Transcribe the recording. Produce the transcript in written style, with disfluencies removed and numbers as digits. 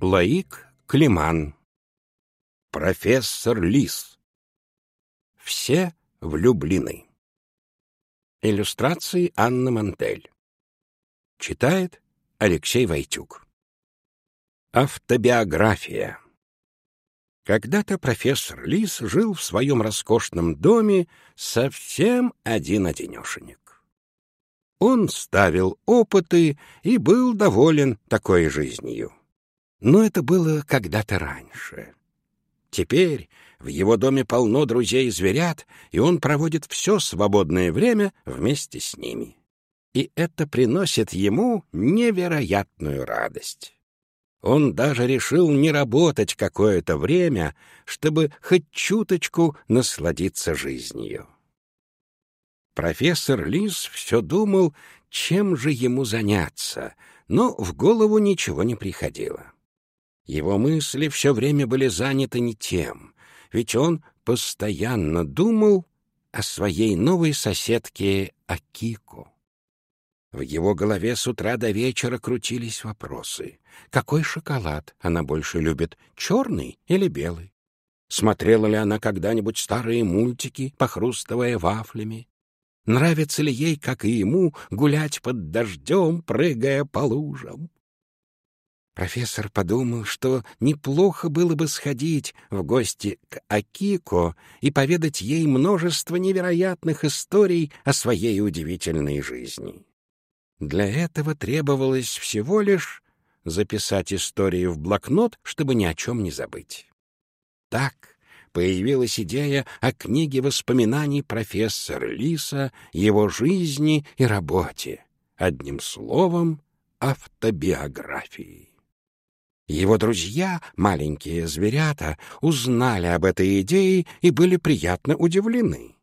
Лоик Климан. Профессор Лис. Все влюблены. Иллюстрации Анна Мантель. Читает Алексей Войтюк. Автобиография. Когда-то профессор Лис жил в своем роскошном доме совсем один-одинешенек. Он ставил опыты и был доволен такой жизнью. Но это было когда-то раньше. Теперь в его доме полно друзей и зверят, и он проводит все свободное время вместе с ними. И это приносит ему невероятную радость. Он даже решил не работать какое-то время, чтобы хоть чуточку насладиться жизнью. Профессор Лис все думал, чем же ему заняться, но в голову ничего не приходило. Его мысли все время были заняты не тем, ведь он постоянно думал о своей новой соседке Акико. В его голове с утра до вечера крутились вопросы. Какой шоколад она больше любит, черный или белый? Смотрела ли она когда-нибудь старые мультики, похрустывая вафлями? Нравится ли ей, как и ему, гулять под дождем, прыгая по лужам? Профессор подумал, что неплохо было бы сходить в гости к Акико и поведать ей множество невероятных историй о своей удивительной жизни. Для этого требовалось всего лишь записать истории в блокнот, чтобы ни о чем не забыть. Так появилась идея о книге воспоминаний профессора Лиса, его жизни и работе. Одним словом, автобиографии. Его друзья, маленькие зверята, узнали об этой идее и были приятно удивлены.